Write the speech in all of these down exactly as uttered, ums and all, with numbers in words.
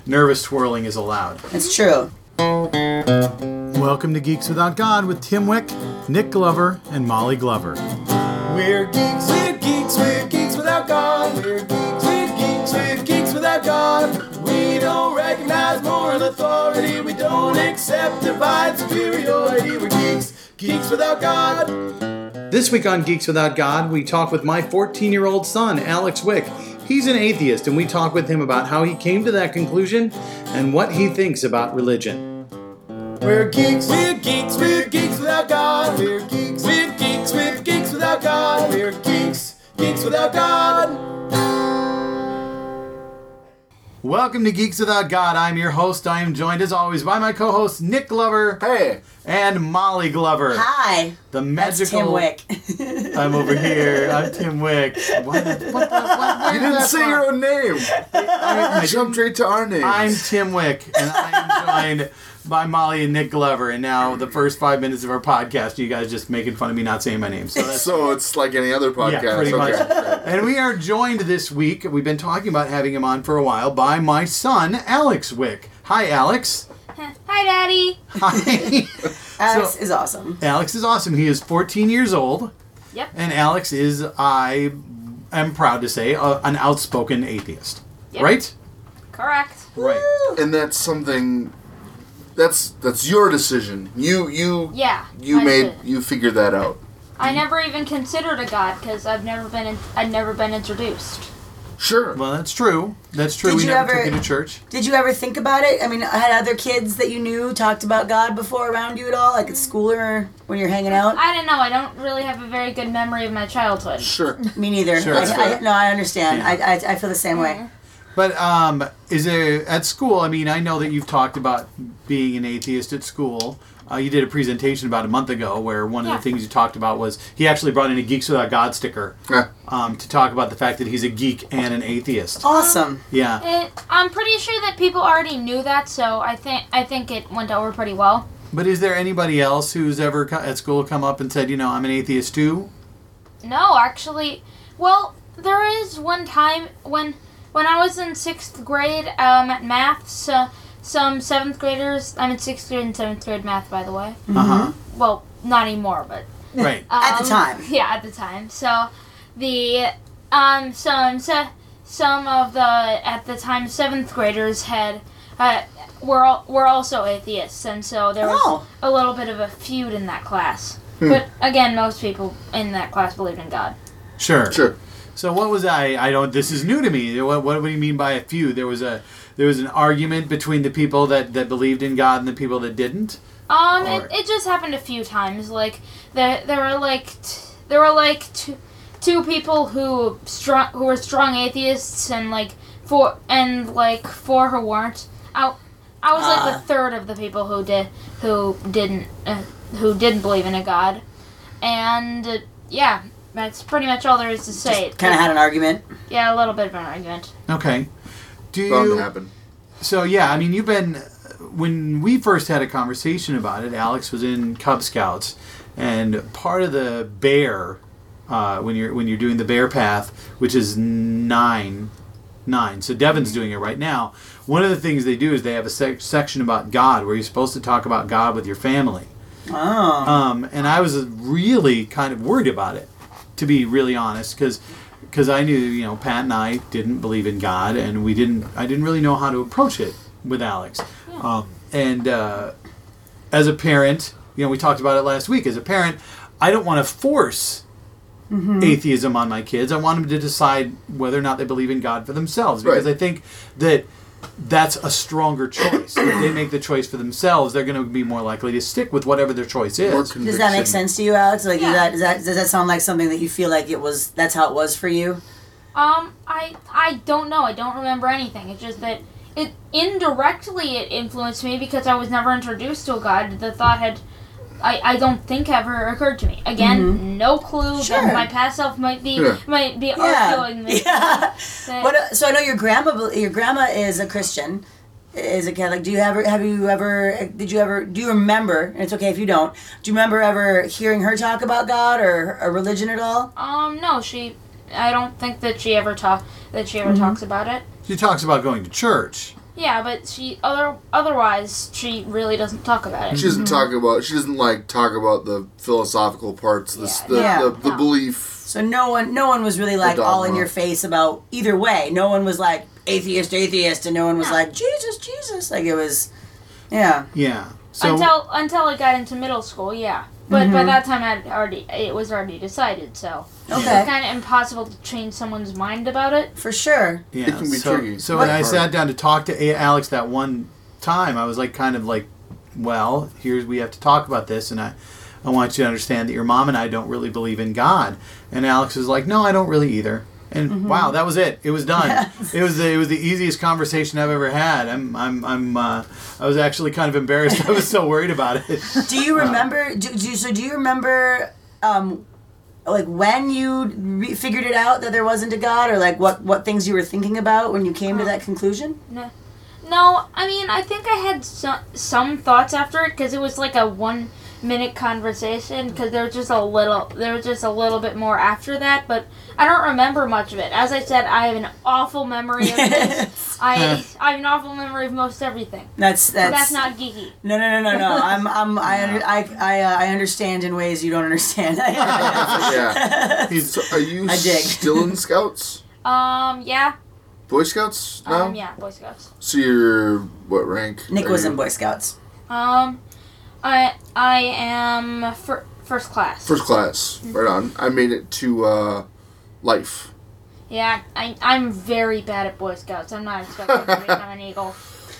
nervous twirling is allowed. It's true. Welcome to Geeks Without God with Tim Wick, Nick Glover, and Molly Glover. We're geeks, we're geeks, we're geeks without God. We're geeks, we're geeks, we're geeks without God. We don't recognize moral authority. We don't accept divine superiority. We're geeks, geeks without God. This week on Geeks Without God, we talk with my fourteen-year-old son, Alex Wick. He's an atheist, and we talk with him about how he came to that conclusion and what he thinks about religion. We're geeks, we're geeks, we're geeks without God. We're geeks, we're geeks, we're geeks without God. We're geeks, geeks without God. Welcome to Geeks Without God. I'm your host. I am joined, as always, by my co-hosts, Nick Glover. Hey. And Molly Glover. Hi. The magical... That's Tim Wick. I'm over here. I'm Tim Wick. What the, what the, what, you didn't say from? Your own name. I, I jumped straight to our names. I'm Tim Wick, and I am joined by Molly and Nick Glover. And now the first five minutes of our podcast, you guys just making fun of me not saying my name. So, that's, so it's like any other podcast. Yeah, pretty okay. much. And we are joined this week, we've been talking about having him on for a while, by my son, Alex Wick. Hi, Alex. Hi, Daddy. Hi. Alex so, is awesome. Alex is awesome. He is fourteen years old. Yep. And Alex is, I am proud to say, a, an outspoken atheist. Yep. Right? Correct. Right. And that's something... That's that's your decision. You you yeah. You I made did. you figured that out. I never even considered a god because I've never been in, I'd never been introduced. Sure. Well, that's true. That's true. Did we you never ever- took you to church. Did you ever think about it? I mean, had other kids that you knew talked about God before around you at all, like at school or when you're hanging out? I don't know. I don't really have a very good memory of my childhood. Sure. Me neither. Sure. I, That's I, fair. no, I understand. Yeah. I, I I feel the same way. But um, is there at school? I mean, I know that you've talked about being an atheist at school. Uh, you did a presentation about a month ago where one of Yeah. the things you talked about was he actually brought in a Geeks Without God sticker Yeah. um, to talk about the fact that he's a geek and an atheist. Awesome. Yeah. It, I'm pretty sure that people already knew that, so I think I think it went over pretty well. But is there anybody else who's ever co- at school come up and said, you know, I'm an atheist too? No, actually, well, there is one time when when I was in sixth grade um, at math, so some seventh graders. I'm in sixth grade and seventh grade math, by the way. Uh huh. Well, not anymore, but Right. um, At the time. Yeah, at the time. So the um some so, some of the at the time seventh graders had uh, were al- were also atheists, and so there was Oh. a little bit of a feud in that class. But again, most people in that class believed in God. Sure. Sure. So what was I? I don't. This is new to me. What, what do you mean by a feud? There was a there was an argument between the people that, that believed in God and the people that didn't. Um, Or- it, it just happened a few times. Like there there were like t- there were like two two people who strong who were strong atheists, and like four and like four who weren't. I I was like Ah. the third of the people who did who didn't uh, who didn't believe in a god, and uh, yeah. That's pretty much all there is to say. Kind of had an argument. Yeah, a little bit of an argument. Okay. Do Bound you? to happen. So yeah, I mean, you've been when we first had a conversation about it. Alex was in Cub Scouts, and part of the bear uh, when you're when you're doing the bear path, which is nine, nine. So Devin's doing it right now. One of the things they do is they have a sec- section about God where you're supposed to talk about God with your family. Oh. Um, and I was really kind of worried about it, to be really honest, because I knew, you know, Pat and I didn't believe in God, and we didn't. I didn't really know how to approach it with Alex. Um, and uh, as a parent, you know, we talked about it last week. As a parent, I don't want to force Mm-hmm. atheism on my kids. I want them to decide whether or not they believe in God for themselves, because Right. I think that that's a stronger choice. If they make the choice for themselves, they're going to be more likely to stick with whatever their choice More is. Does that make conviction. sense to you, Alex? Like, Yeah. is that, is that, does that sound like something that you feel like it was? That's how it was for you. Um, I I don't know. I don't remember anything. It's just that it indirectly it influenced me because I was never introduced to a god. The thought had, I, I don't think ever occurred to me. Again, no clue Sure. that my past self might be Yeah. might be Yeah. arguing this. Yeah. that- What? uh, So I know your grandma. bel- Your grandma is a Christian. Is a Catholic. Do you ever? Have you ever? Did you ever? Do you remember? And it's okay if you don't. Do you remember ever hearing her talk about God or a religion at all? Um, no, she. I don't think that she ever talk that she ever talks about it. She talks about going to church. Yeah, but she other otherwise she really doesn't talk about it. She doesn't talk about. She doesn't like talk about the philosophical parts, the Yeah. the, Yeah. the, the No. belief. So no one, no one was really like all in dogma. your face about either way. No one was like atheist, atheist, and no one was No. like Jesus, Jesus. Like it was, yeah. Yeah. So until until I got into middle school, yeah. But by that time, I'd already it was already decided. So Okay. it's kind of impossible to change someone's mind about it. For sure. yeah, It can be so, tricky. So when I Right. sat down to talk to A- Alex that one time, I was like, kind of like, well, here's we have to talk about this, and I, I want you to understand that your mom and I don't really believe in God. And Alex was like, no, I don't really either. And wow, that was it. It was done. Yes. It was the, it was the easiest conversation I've ever had. I'm I'm I'm uh, I was actually kind of embarrassed. I was so worried about it. Do you remember? Do, do so? Do you remember? Um, like when you re- figured it out that there wasn't a God, or like what what things you were thinking about when you came to that conclusion? No, no. I mean, I think I had some some thoughts after it because it was like a one minute conversation. Because there was just a little, there was just a little bit more after that, but I don't remember much of it. As I said, I have an awful memory of this. I I have an awful memory of most everything. That's that's, That's not geeky. No, no, no, no, no. I'm, I'm, I, under, I, I, uh, I understand in ways you don't understand. Yeah. He's So are you I dig. still in Scouts? Um, yeah. Boy Scouts now? Um, yeah. Boy Scouts. So you're what rank? Nick Are was you- in Boy Scouts. Um, I I am fir- first class. First class. Right on. I made it to uh, life. Yeah, I I'm very bad at Boy Scouts. I'm not expecting to become an eagle.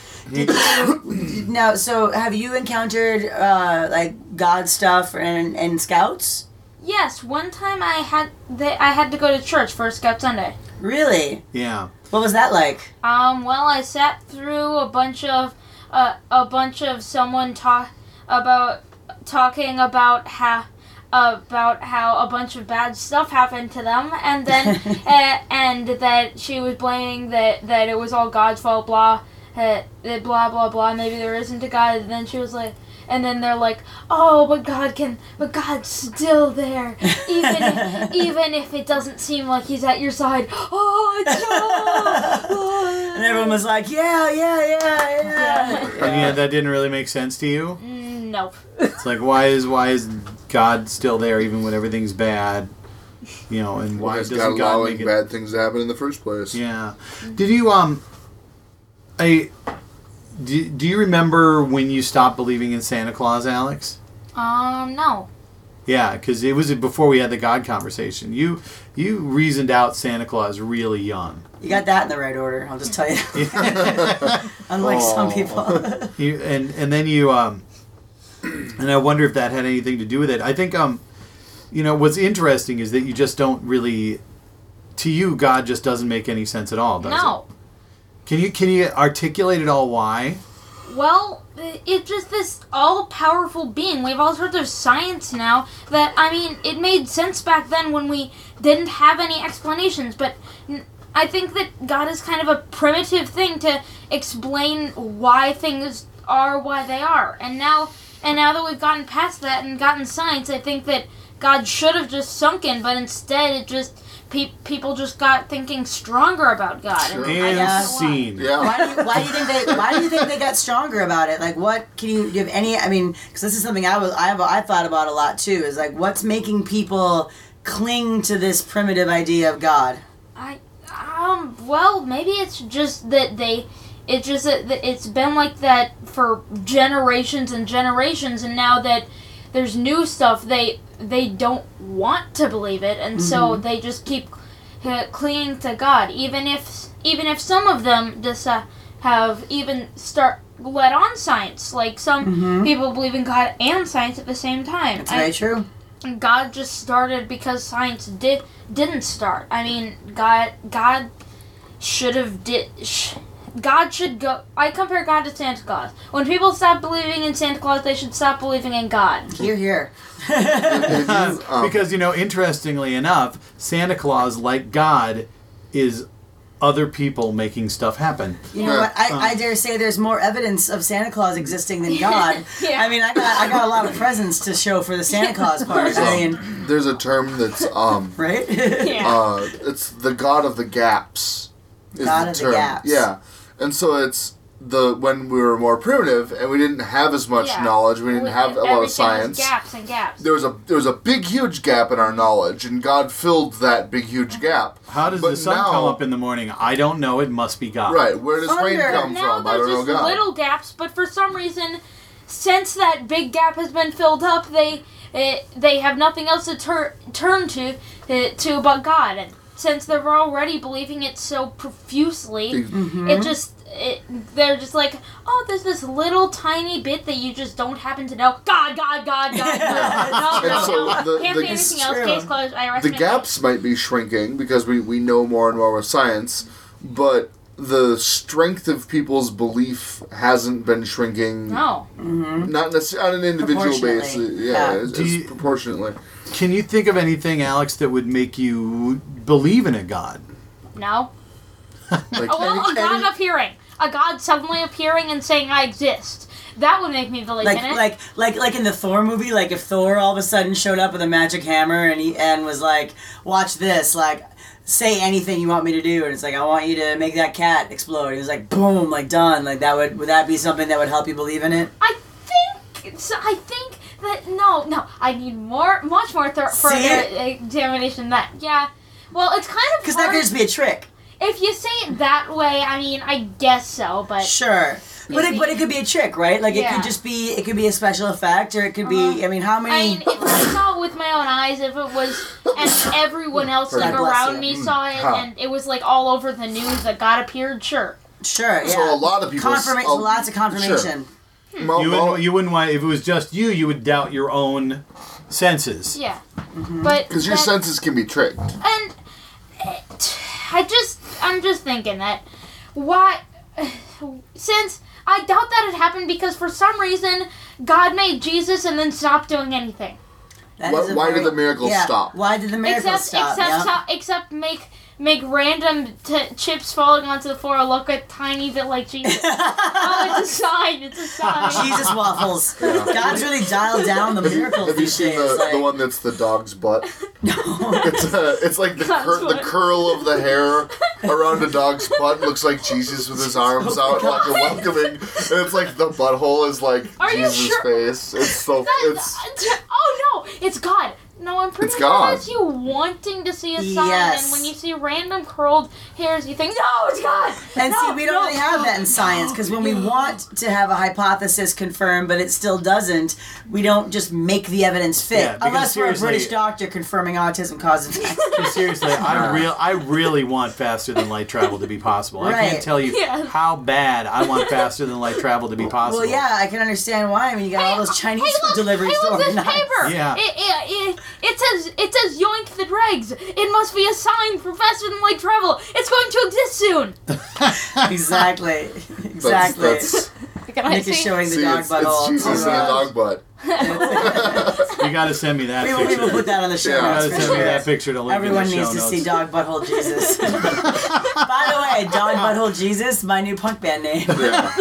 Now, so have you encountered uh, like God stuff and and Scouts? Yes, one time I had they, I had to go to church for Scout Sunday. Really? yeah. What was that like? Um, well, I sat through a bunch of uh, a bunch of someone talk about talking about how about how a bunch of bad stuff happened to them, and then uh, and that she was blaming that that it was all God's fault, blah, uh, that blah blah blah. Maybe there isn't a God. And then she was like. And then they're like, "Oh, but God can, but God's still there, even if, even if it doesn't seem like He's at your side." Oh, it's God. And everyone was like, yeah, yeah, yeah, yeah. And yeah, that didn't really make sense to you. Mm, nope. It's like why is why is God still there even when everything's bad? You know, and why Why is doesn't God God allowing make it? bad things to happen in the first place? Yeah. Did you um? I. Do, do you remember when you stopped believing in Santa Claus, Alex? Um, no. Yeah, because it was before we had the God conversation. You you reasoned out Santa Claus really young. You got that in the right order. I'll just tell you. Unlike some Aw. people. You and and then you um, and I wonder if that had anything to do with it. I think um, you know, what's interesting is that you just don't really, to you, God just doesn't make any sense at all, does No. it? Can you can you articulate at all why? Well, i- it's just this all-powerful being. We have all sorts of science now that, I mean, it made sense back then when we didn't have any explanations, but n- I think that God is kind of a primitive thing to explain why things are why they are. And now, and now that we've gotten past that and gotten science, I think that God should have just sunk in, but instead it just pe- people just got thinking stronger about God. Sure. And I And don't know why. scene. Yeah. Why do, you, why do you think they? Why do you think they got stronger about it? Like, what can you give any? I mean, because this is something I was I've I thought about a lot too. Is like, what's making people cling to this primitive idea of God? I um well maybe it's just that they it's just that that it's been like that for generations and generations, and now that there's new stuff they they don't want to believe it, and so they just keep uh, clinging to God, even if even if some of them just uh, have even start let on science, like some people believe in God and science at the same time. It's I- very true. God just started because science did didn't start. I mean, God God should have did. Sh- God should go. I compare God to Santa Claus. When people stop believing in Santa Claus, they should stop believing in God. Here, here. Um, Because, you know, interestingly enough, Santa Claus, like God, is other people making stuff happen. You know Yeah. what? I, I dare say there's more evidence of Santa Claus existing than God. Yeah. I mean, I got I got a lot of presents to show for the Santa Claus part. I mean, there's a term that's um right? Yeah. uh it's the God of the gaps. Is God the of the term. gaps. Yeah. And so it's the when we were more primitive and we didn't have as much Yeah. knowledge, we didn't We- have a lot of everything was science. gaps and gaps. There was a there was a big huge gap in our knowledge, and God filled that big huge gap. How does But the sun now- come up in the morning? I don't know. It must be God. Right, where does rain Thunder. come Now from? I there's don't know just God. little gaps, but for some reason, since that big gap has been filled up, they eh, they have nothing else to tur- turn to eh, to but God. And since they're already believing it so profusely, Mm-hmm. it just it, they're just like, oh, there's this little tiny bit that you just don't happen to know. God, God, God, God, God. No, And no, so no. the- Can't the- be anything It's else. true. Case closed. I The recommend gaps might be shrinking because we, we know more and more with science, but the strength of people's belief hasn't been shrinking. No. Not necessarily on an individual basis. Proportionately. Yeah, Yeah. It's, Do it's you- proportionately. Can you think of anything, Alex, that would make you believe in a God? No. Like Oh, well, any- a God any- appearing. A God suddenly appearing and saying, I exist. That would make me believe Like in it. like like like in the Thor movie, like if Thor all of a sudden showed up with a magic hammer and he and was like, "Watch this!" Like, say anything you want me to do, and it's like, "I want you to make that cat explode." It was like, boom, like done. Like that would would that be something that would help you believe in it? I think, so I think that, no, no, I need more, much more thor- See further it? examination than that. Yeah. Well, it's kind of Because that hard. could just be a trick. If you say it that way, I mean, I guess so, but Sure. But it, but it could be a trick, right? Like it Yeah. could just be it could be a special effect, or it could be. Uh-huh. I mean, how I many? mean, if I saw it with my own eyes, if it was, and everyone else like God bless around you. me saw it, Huh. and it was like all over the news that God appeared, sure. Sure. Yeah. So a lot of people. Confirma- uh, lots of confirmation. Sure. Mo- You mo- wouldn't, you wouldn't want, if it was just you, you would doubt your own senses. Yeah. Mm-hmm. But Because your that- senses can be tricked. And it, I just, I'm just thinking that why, since I doubt that it happened because for some reason God made Jesus and then stopped doing anything. That Why- is a why did very- the miracles yeah, stop? Why did the miracles Except, stop? except, yeah. stop, except make make random t- chips falling onto the floor look a tiny bit like Jesus. Oh, it's a sign. It's a sign. Jesus waffles. God's really dialed down the miracles Have you these seen days. the, like, the one that's the dog's butt? No. It's uh, it's like the God's cur- the butt. curl of the hair around a dog's butt looks like Jesus with his arms out like a welcoming, and it's like the butthole is like Are you Jesus' sure? face. It's so That's- it's oh no, it's God. No, I'm pretty It's sure God. that's you wanting to see a sign, Yes. and when you see random curled hairs, you think, no, it's God. And no, see, we don't no, really have that in science because when we want to have a hypothesis confirmed, but it still doesn't, we don't just make the evidence fit. Yeah, because Unless we're a seriously- British doctor confirming autism causes death. Seriously, I real I really want faster than light travel to be possible. I can't Right. tell you Yeah. how bad I want faster than light travel to be possible. Well, yeah, I can understand why. I mean, you got all those Chinese hey, food look, deliveries hey, look, this overnight. paper. Yeah. It, it, it, it says it says yoink the dregs. It must be a sign for faster than light travel. It's going to exist soon. Exactly. that's, Exactly. that's Can I Nick is see? showing the see, dog it's, butthole. it's Jesus to, in a uh, dog butt. You got to send me that We will, we picture. will put that on the show Yeah. You notes got to for send me sure. that picture to link Everyone in the needs show to notes. see Dog Butthole Jesus. By the way, Dog Butthole Jesus, my new punk band name. Yeah.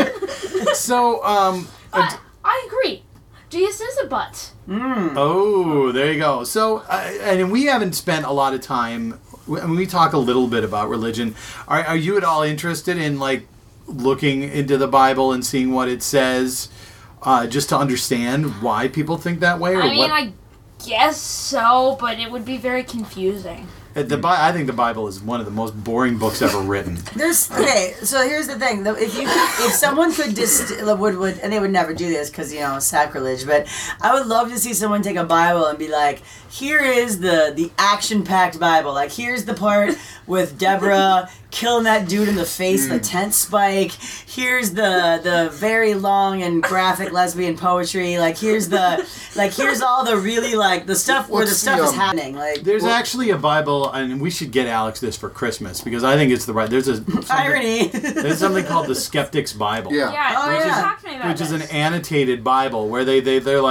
So, um, I, I agree. Jesus is a butt. oh, there you go. So, uh, and we haven't spent a lot of time. I mean, we talk a little bit about religion. Are, are you at all interested in like looking into the Bible and seeing what it says, uh, just to understand why people think that way, or I mean, what? I guess so, but it would be very confusing. Uh, The Bi- I think the Bible is one of the most boring books ever written. There's okay. So here's the thing: though, if you could, if someone could distill would would and they would never do this because you know sacrilege, but I would love to see someone take a Bible and be like, here is the the action packed Bible. Like here's the part with Deborah killing that dude in the face, Hmm. the tent spike. Here's the the very long and graphic lesbian poetry. Like here's the like here's all the really like the stuff where the What's stuff the, is um, happening. Like There's Well- actually a Bible, and we should get Alex this for Christmas because I think it's the right. There's a something, irony. There's something called the Skeptic's Bible. Yeah. Yeah, Oh, you yeah. talked to me about Which is this. an annotated Bible where they, they, they're like,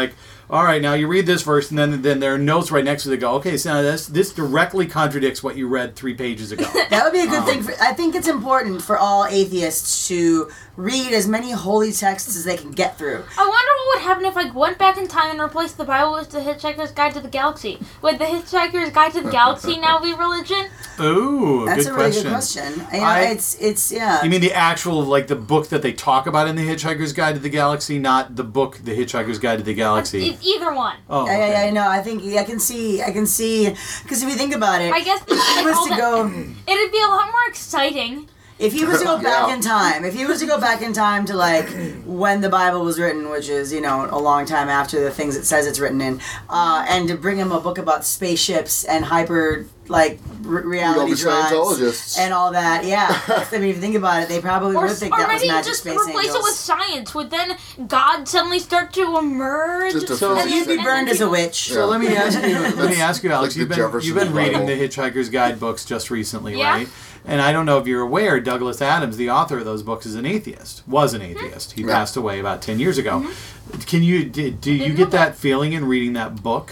all right, now you read this verse, and then then there are notes right next to it that go, okay, so now this this directly contradicts what you read three pages ago. That would be a good Um, thing. For, I think it's important for all atheists to read as many holy texts as they can get through. I wonder what would happen if I went back in time and replaced the Bible with the Hitchhiker's Guide to the Galaxy. Would the Hitchhiker's Guide to the Galaxy now be religion? Ooh, That's good a really question. good question. You know, I- it's it's yeah. You mean the actual, like, the book that they talk about in The Hitchhiker's Guide to the Galaxy, not the book The Hitchhiker's Guide to the Galaxy? E- either one. Oh, Yeah, yeah, okay. yeah, no, I think I can see, I can see, because if you think about it, I guess if he was to go, it'd be a lot more exciting. if he was to go back Yeah. in time, if he was to go back in time to like when the Bible was written, which is you know a long time after the things it says it's written in, uh, and to bring him a book about spaceships and hyper like r- reality be drives Scientologists. and all that, yeah. That's- I mean, if you think about it, they probably Or, would think or that was maybe magic just space replace angels. it with science. Would then God suddenly start to emerge? Just a So- few So you'd be seconds. burned as a witch. So let me ask you, let me ask you, Alex. like the You've been Jefferson you've been reading Bible. the Hitchhiker's Guide books just recently, Yeah. right? And I don't know if you're aware, Douglas Adams, the author of those books, is an atheist. Was an atheist. He Yeah. passed away about ten years ago. Can you do, do you Didn't get know that that. feeling in reading that book?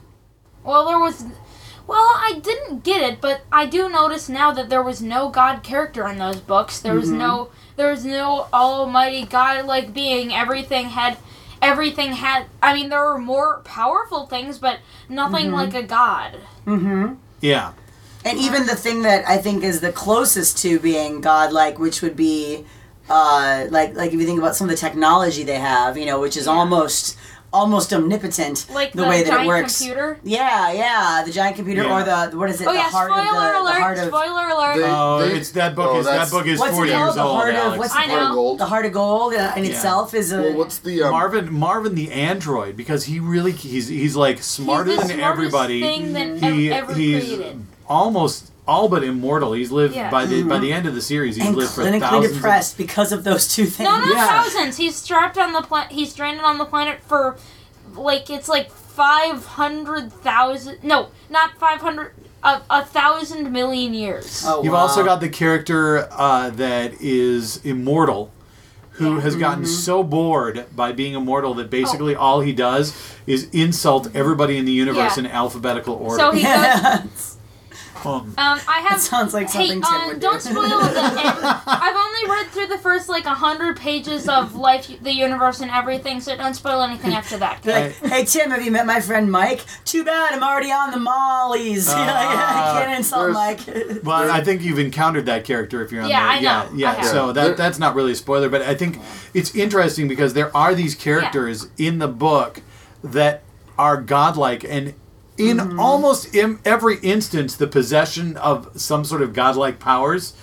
Well, there was. Well, I didn't get it, but I do notice now that there was no God character in those books. There was no, there was no almighty God-like being. Everything had, everything had. I mean, there were more powerful things, but nothing like a God. Mm-hmm. Yeah. And even the thing that I think is the closest to being godlike, which would be, uh, like like if you think about some of the technology they have, you know, which is almost almost omnipotent, Like the, the, way that giant it works. computer. Yeah, yeah, the giant computer Yeah. or the what is it? Oh the yeah! heart Spoiler of the, alert! the heart of Spoiler alert! They- Oh, they- it's that book oh, is that that's- book is what's forty it called? years The old, heart of Alex. what's I the know. Heart of gold. the heart of gold uh, in Yeah. itself is a Well, what's the um, Marvin Marvin the android, because he really he's he's like smarter He's the than smartest everybody. thing that he ev- ever he's created. almost all but immortal. He's lived Yeah. by the by the end of the series. He's and lived for clinically thousands. Of, depressed because of those two things. No, not Yeah. thousands. He's strapped on the planet. He's stranded on the planet for, like, it's like five hundred thousand. No, not five hundred. A, a thousand million years. Oh, You've wow. also got the character uh, that is immortal, who has gotten Mm-hmm. so bored by being immortal that basically all he does is insult everybody in the universe Yeah. in alphabetical order. So he goes. Yeah. Um, Um, I have. That sounds like Hey, something Tim uh, would do. don't spoil the end. I've only read through the first like a hundred pages of Life, the Universe, and everything, so don't spoil anything after that. Be like, hey Tim, have you met my friend Mike? Too bad, I'm already on the mollies. You know, Ah, I can't insult Mike. Well, I think you've encountered that character if you're on Yeah, there. I know. Yeah, I yeah. have. So Yeah. that that's not really a spoiler, but I think it's interesting because there are these characters in the book that are godlike, and in Mm-hmm. almost in every instance, the possession of some sort of godlike powers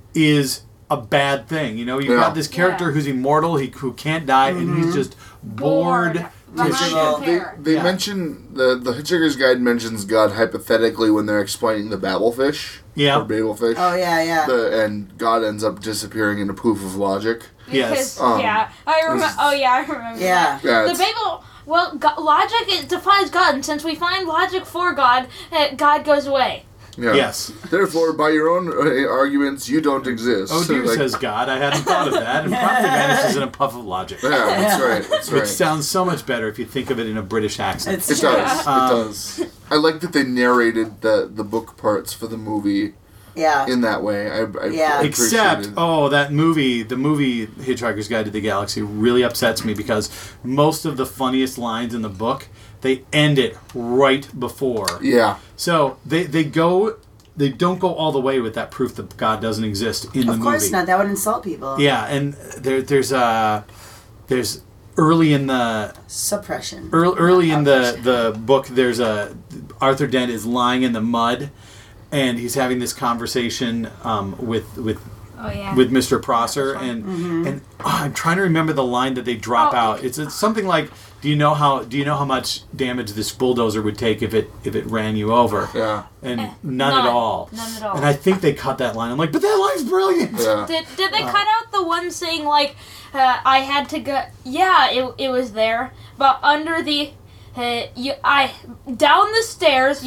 is a bad thing. You know, you've Yeah. got this character Yeah. who's immortal, he who can't die, and Mm-hmm. he's just bored. Bored. to Behind shit. the They, pair. they Yeah. mention the the Hitchhiker's Guide mentions God hypothetically when they're explaining the Babelfish Yeah. or Babelfish. Oh yeah, yeah. The, and God ends up disappearing in a poof of logic. Yes. Because, Um, yeah, I remember. Oh yeah, I remember. Yeah. that. Yeah, The it's- Babel. Well, go- logic it defies God, and since we find logic for God, uh, God goes away. Yeah. Yes. Therefore, by your own uh, arguments, you don't exist. Oh dear, Like, says God. I hadn't thought of that, and promptly vanishes in a puff of logic. yeah, that's right. That's Which right. sounds so much better if you think of it in a British accent. It's It does. Um, it does. I like that they narrated the the book parts for the movie yeah. in that way. I, I Yeah. Except, appreciated- oh, that movie, the movie Hitchhiker's Guide to the Galaxy really upsets me because most of the funniest lines in the book, they end it right before. yeah, So they, they go, they don't go all the way with that proof that God doesn't exist in the Of movie. course not. That would insult people. Yeah, and there, there's uh, there's early in the Suppression. early, early in the, the book, there's a Arthur Dent is lying in the mud, and he's having this conversation um, with with Oh yeah. with Mister Prosser, and Mm-hmm. and oh, I'm trying to remember the line that they drop Oh. out. It's, it's something like, "Do you know how Do you know how much damage this bulldozer would take if it if it ran you over?" yeah, And Eh, none, none. at all. None at all. And I think they cut that line. I'm like, but that line's brilliant. yeah. Did, did they cut out the one saying like, uh, I had to go? Yeah, it, it was there, but under the, uh, you I down the stairs. You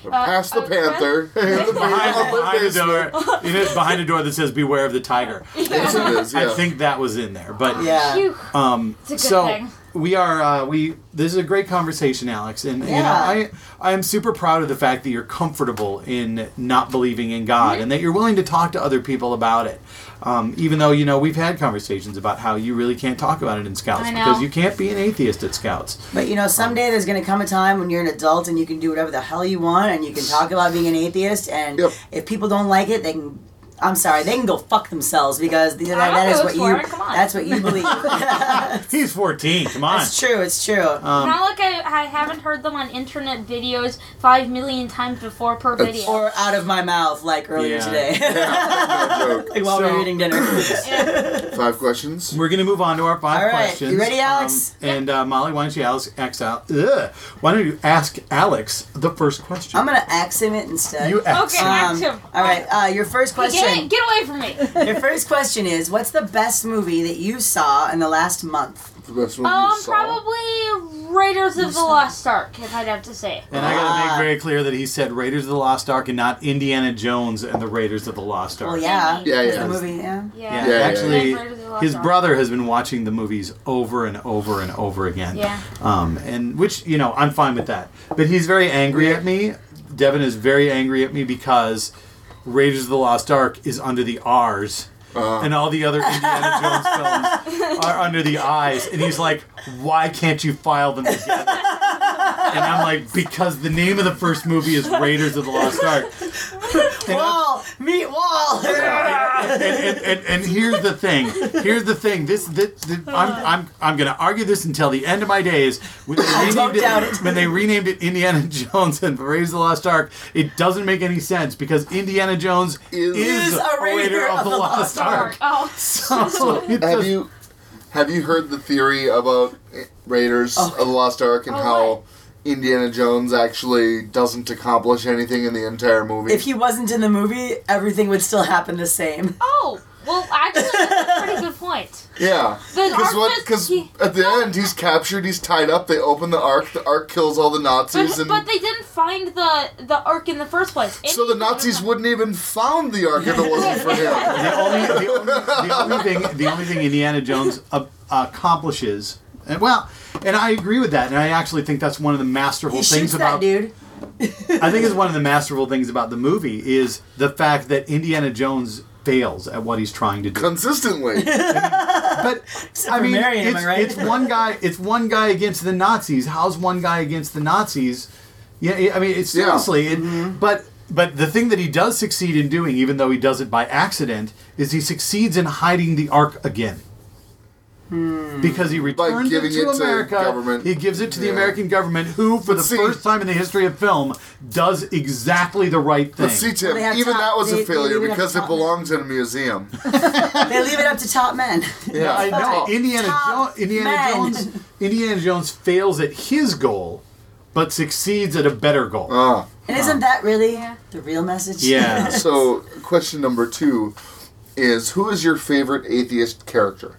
Past the uh, panther. the behind, behind a basement. door, in it, behind a door that says "Beware of the tiger." Yes, it is, yeah. I think that was in there, but Yeah. Phew. Um, It's a good so thing. we are uh, we. This is a great conversation, Alex, and you know, Yeah. I I am super proud of the fact that you're comfortable in not believing in God, Mm-hmm. and that you're willing to talk to other people about it. Um, even though you know we've had conversations about how you really can't talk about it in Scouts I know. because you can't be an atheist at Scouts. But you know, someday there's going to come a time when you're an adult and you can do whatever the hell you want and you can talk about being an atheist. And Yep. if people don't like it, they can. I'm sorry, they can go fuck themselves because that, that I'm is good what for you. it, come on. That's what you believe. He's fourteen. Come on. It's true. It's true. Um, Not like I, I haven't heard them on internet videos five million times before per That's- video. or out of my mouth, like earlier Yeah. today, No joke. like while we So- were eating dinner. Five questions. We're going to move on to our five All right. questions. You ready, Alex? Um, and uh, Molly, why don't you ask, ask, Al- ugh. why don't you ask Alex the first question? I'm gonna accent it instead. You ask. Okay. him. Um, Ask him. all right. Uh, your first Hey, question. get, get away from me. Your first question is, what's the best movie that you saw in the last month? The best movie Um, you saw. probably Raiders of the Lost Ark, if I'd have to say. And I gotta Ah. make very clear that he said Raiders of the Lost Ark and not Indiana Jones and the Raiders of the Lost Ark. Well, yeah. Yeah, It's yeah. The movie, yeah. Yeah, Yeah. Yeah, actually, yeah. Raiders of the Lost his Ark. brother has been watching the movies over and over and over again. Yeah. Um, and which, you know, I'm fine with that. But he's very angry at me. Devin is very angry at me because Raiders of the Lost Ark is under the R's. Uh, And all the other Indiana Jones films are under the I's. And he's like, why can't you file them together? And I'm like, because the name of the first movie is Raiders of the Lost Ark. And I'm- Wall, meet Wall. and, and, and, and here's the thing. Here's the thing. This, this, this I'm, I'm, I'm going to argue this until the end of my days. When they I don't renamed doubt it, it. when they renamed it Indiana Jones and Raiders of the Lost Ark, it doesn't make any sense because Indiana Jones Is- is, Is a Raider of the Lost Ark. Oh. So it have just- you have you heard the theory about Raiders Oh. of the Lost Ark and Oh, how what? Indiana Jones actually doesn't accomplish anything in the entire movie? If he wasn't in the movie, everything would still happen the same. Oh, well, actually, that's a pretty good point. yeah, The because Ark what? was- Because he- at the end he's captured, he's tied up. They open the Ark. The Ark kills all the Nazis, But, and but they didn't find the the Ark in the first place. so the Indiana Nazis Jones- wouldn't even found the Ark if it wasn't for him. the only, the only, the only thing, the only thing Indiana Jones uh, accomplishes, and well, and I agree with that, and I actually think that's one of the masterful He things shoots that about. dude. I think it's one of the masterful things about the movie is the fact that Indiana Jones fails at what he's trying to do. Consistently. But I for mean, Marion, am it's, I right? it's one guy. It's one guy against the Nazis. How's one guy against the Nazis? Yeah, I mean, it's Yeah. seriously. It, But but the thing that he does succeed in doing, even though he does it by accident, is he succeeds in hiding the Ark again. Because he returns giving it to it to America. government. He gives it to the Yeah. American government, who, for But the see- first time in the history of film, does exactly the right thing. But see, Tim, they have even top- that was they- a they failure leave it up because to it top belongs in a museum. They leave it up to top men. Yeah, I know. Indiana, Top jo- Indiana men. Jones. Indiana Jones fails at his goal, but succeeds at a better goal. Ah. And isn't that really Yeah. the real message? Yeah. So, question number two is, who is your favorite atheist character?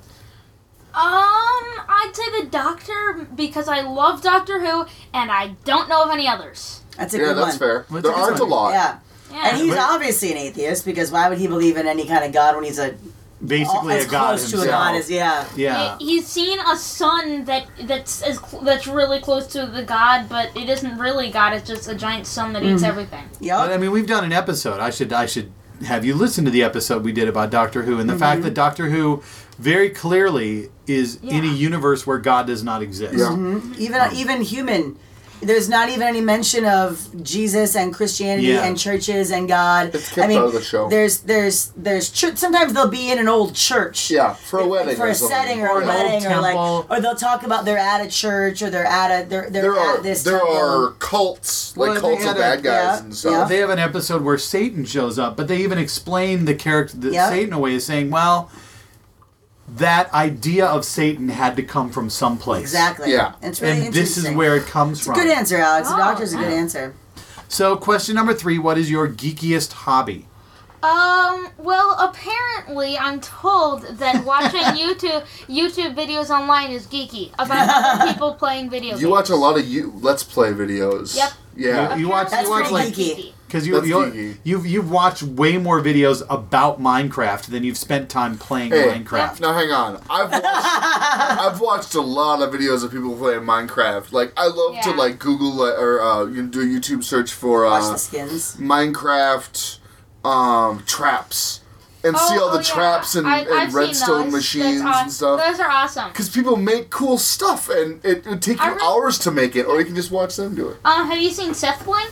Um, I'd say the Doctor because I love Doctor Who and I don't know of any others. That's a Yeah, good that's one. fair. What's there a good aren't a one? lot. Yeah. Yeah. And he's But- obviously an atheist because why would he believe in any kind of God when he's a Basically, as a god close to himself. a god as yeah. Yeah. He- He's seen a sun that that's as cl- that's really close to the god, but it isn't really God. It's just a giant sun that eats everything. But, I Yep. mean, we've done an episode. I should I should have you listen to the episode we did about Doctor Who and the fact that Doctor Who very clearly is in a Yeah. universe where God does not exist. Yeah. Even even human. There's not even any mention of Jesus and Christianity Yeah. and churches and God. It's kept I mean, out of the show. There's there's there's church. Sometimes they'll be in an old church. Yeah, for a wedding For or a something. setting or, Or a an old wedding or like, temple. or they'll talk about they're at a church or they're at a they're they're There are at this there temple. are cults, Well, like they cults of had a- bad guys yeah, and stuff. yeah. They have an episode where Satan shows up, but they even explain the character that Yep. Satan away is saying, well, that idea of Satan had to come from someplace. Exactly. Yeah. It's really And this is interesting. where it comes It's a from. good answer, Alex. The Oh, doctor's a good yeah. answer. So, question number three: what is your geekiest hobby? Um. Well, apparently, I'm told that watching YouTube YouTube videos online is geeky about other people playing video games. You watch a lot of you Let's Play videos. Yep. Yeah. You watch- That's you watch, pretty like- geeky. Because you, That's you, geeky. you've you've watched way more videos about Minecraft than you've spent time playing Hey, Minecraft. now hang on. I've watched, I've watched a lot of videos of people playing Minecraft. Like I love to Yeah. like Google uh, or uh, you do a YouTube search for Watch uh, the skins. Minecraft um, traps and see all the oh, yeah. traps and, I, and I've seen redstone those. machines That's aw- and stuff. Those are awesome. Because people make cool stuff and it would take you I really- hours to make it, or you can just watch them do it. Um, have you seen Sethbling?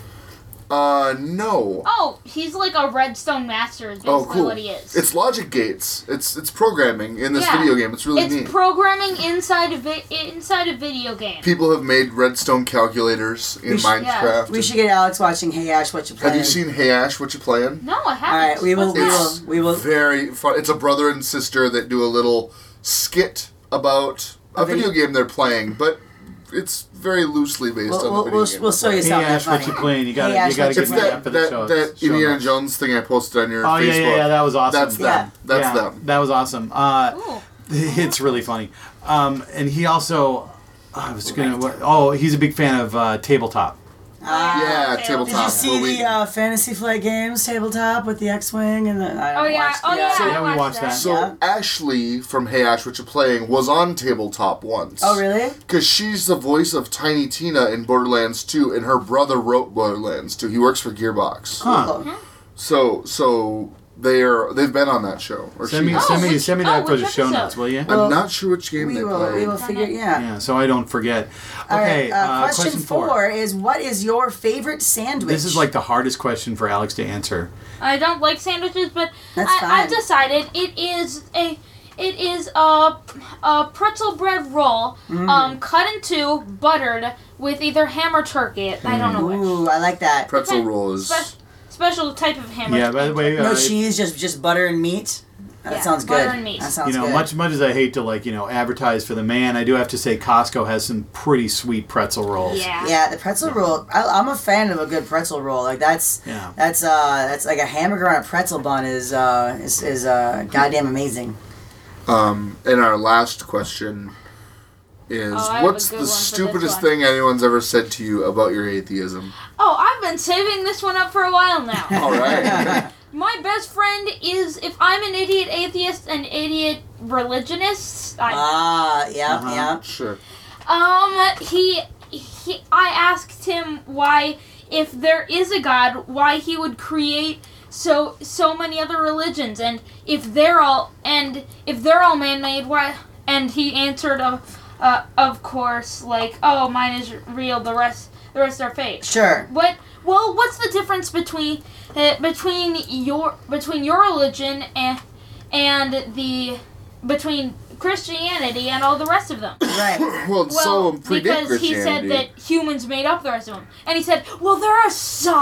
Uh, no. Oh, he's like a redstone master. Is basically Oh, cool. what he is. It's logic gates. It's it's programming in this Yeah. video game. It's really It's neat. programming inside a vi- inside a video game. People have made redstone calculators in We should- Minecraft. We should get Alex watching Hey Ash, what you playing? Have you seen Hey Ash, What You Playing? No, I haven't. All right, we will. What's We that? will. We will. Very fun. It's a brother and sister that do a little skit about a A video- video game they're playing, but it's very loosely based We'll, on the we'll, video we'll, game. we'll show you Hey something Ash, what funny. you playing? You gotta Hey, Ash, you gotta what you give It's me playing? that that, for the that, show. that show Indiana notes. Jones thing I posted on your Oh Facebook. yeah, yeah, yeah, that was awesome. That's them. Yeah. That's yeah, them. That was awesome. Uh, Ooh. it's really funny. Um, and he also, I was gonna. What, oh, he's a big fan of uh, tabletop. Ah. Yeah, okay. tabletop. Did you see Well, we- the uh, Fantasy Flight Games tabletop with the X-wing and the? I Oh yeah. watched Oh the, yeah. uh, So, I yeah, we watched watched that. So Yeah. Ashley from Hey Ash, What You Playing was on tabletop once. Oh really? Because she's the voice of Tiny Tina in Borderlands two, and her brother wrote Borderlands two. He works for Gearbox. Huh. Cool. So, so they're they've been on that show. Or Send she me, has. send me, which- send me oh, that for which the show episode? notes, will you? Well, I'm not sure which game We they will. play. We will figure. Yeah. Yeah, so I don't forget. All Okay, right. Uh, uh, question, question four. four. is: what is your favorite sandwich? This is like the hardest question for Alex to answer. I don't like sandwiches, but That's I, fine. I've decided it is a it is a, a pretzel bread roll, Mm. um, cut in two, buttered with either ham or turkey. I don't know which. Ooh, I like that. Pretzel Depend- roll is. Spe- special type of ham. or Yeah, by the way, No uh, cheese, just just butter and meat. That Yeah, sounds butter good. and meat. That sounds you know, good. much much as I hate to like you know advertise for the man, I do have to say Costco has some pretty sweet pretzel rolls. Yeah. Yeah, the pretzel roll. I, I'm a fan of a good pretzel roll. Like that's Yeah. that's uh that's like a hamburger on a pretzel bun is uh is is uh goddamn amazing. Um, and our last question is: Oh, I have what's a good the one for this stupidest one. thing anyone's ever said to you about your atheism? Oh, I've been saving this one up for a while now. All right. My best friend is, if I'm an idiot atheist, an idiot religionist. I, Ah, yeah, Uh-huh. yeah. Sure. Um, he, he, I asked him why, if there is a God, why he would create so so many other religions, and if they're all and if they're all man-made, why? And he answered, uh, uh, of course, like, oh, mine is real, the rest the rest are fake. Sure. What? Well, what's the difference between uh, between your between your religion and and the between Christianity and all the rest of them? Right. Well, Well, some predate because he Christianity. said that humans made up the rest of them, and he said, "Well, there are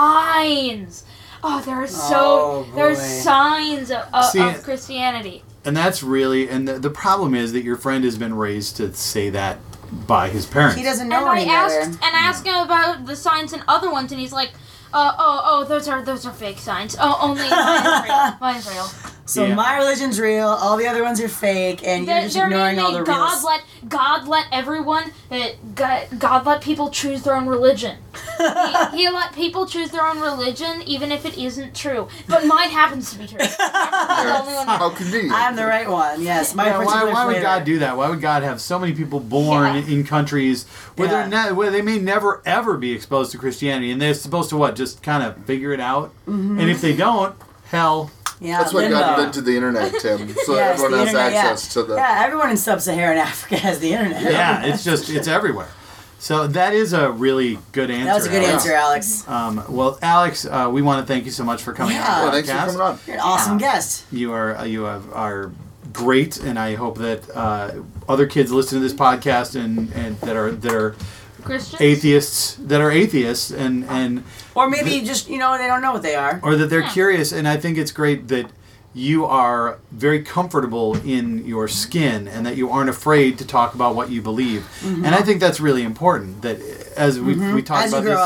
signs. Oh, there are so Oh, there are boy. signs of, of, See, of Christianity." And that's really, and the, the problem is that your friend has been raised to say that by his parents. He doesn't know And I any asked better. and I asked him about the signs in other ones, and he's like, uh, "Oh, oh, those are those are fake signs. Oh, only mine is real. Mine is real." So Yeah. my religion's real. All the other ones are fake, and you're They're, just they're ignoring all the man-made. real. God let God let everyone. Uh, God, God let people choose their own religion. he, he let people choose their own religion, even if it isn't true. But mine happens to be true. That's the only one. How convenient. I'm the right one. Yes, my Yeah, why, particular why would flavor. God do that? Why would God have so many people born Yeah. in countries where Yeah. they're ne- where they may never ever be exposed to Christianity, and they're supposed to what? Just kind of figure it out. Mm-hmm. And if they don't, hell, Yeah, That's why limbo. God invented the internet, Tim, so Yes, everyone the has internet, yeah. access to the. Yeah, everyone in sub-Saharan Africa has the internet. yeah, it's just it's everywhere. So that is a really good answer. That was a good Alex. answer, Alex. Um, well, Alex, uh, we want to thank you so much for coming Yeah. on the Yeah, podcast. thanks for coming on. You're an awesome guest. You are uh, you have, are great, and I hope that uh, other kids listen to this podcast and, and that are that are Christians. atheists that are atheists and and Or maybe just, you know, they don't know what they are. or that they're Yeah. curious. And I think it's great that you are very comfortable in your skin and that you aren't afraid to talk about what you believe. And I think that's really important. That as we we talked As you about grow this. up.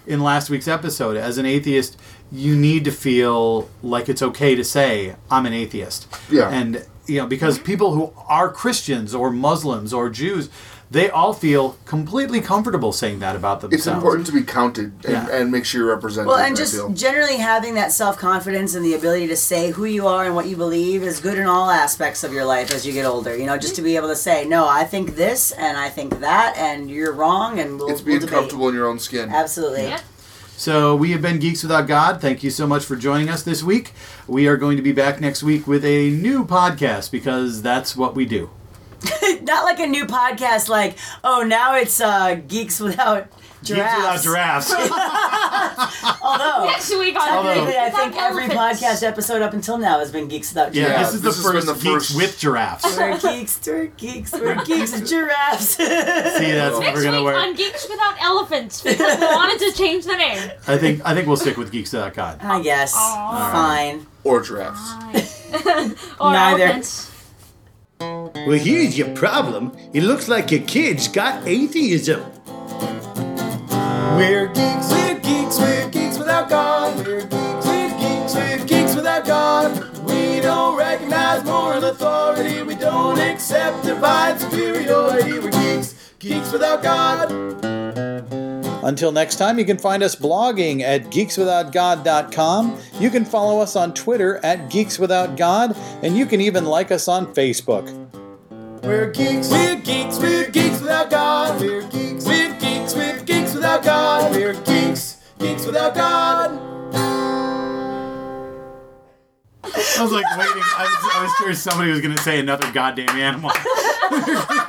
in last week's episode. As an atheist, you need to feel like it's okay to say, I'm an atheist. Yeah. And, you know, because people who are Christians or Muslims or Jews, they all feel completely comfortable saying that about themselves. It's important to be counted and, Yeah. and make sure you're represented. Well, and I just feel. generally having that self-confidence and the ability to say who you are and what you believe is good in all aspects of your life as you get older. You know, just to be able to say, no, I think this and I think that and you're wrong and we'll, It's being we'll debate. comfortable in your own skin. Absolutely. Yep. So we have been Geeks Without God. Thank you so much for joining us this week. We are going to be back next week with a new podcast because that's what we do. Not like a new podcast like, oh, now it's uh, Geeks Without Giraffes. Geeks Without Giraffes. Although, Next week on technically, I Without think every Elephants. podcast episode up until now has been Geeks Without Yeah, Giraffes. this is this the has first been the Geeks first- with Giraffes. We're geeks, we're geeks, we're geeks with giraffes. See, that's what Next we're gonna week wear. on Geeks Without Elephants because we wanted to change the name. I think I think we'll stick with Geeks Without God. I guess. Aw. Fine. Or giraffes. or Neither. elephants. Well, here's your problem. It looks like your kid's got atheism. We're geeks, we're geeks, we're geeks without God. We're geeks, we're geeks, we're geeks without God. We don't recognize moral authority. We don't accept divine superiority. We're geeks, geeks without God. Until next time, you can find us blogging at geeks without god dot com. You can follow us on Twitter at geeks without god, and you can even like us on Facebook. We're geeks, we're geeks, we're geeks without God. We're geeks, we're geeks, we're geeks without God. We're geeks, geeks without God. I was like waiting. I was, I was sure somebody was going to say another goddamn animal.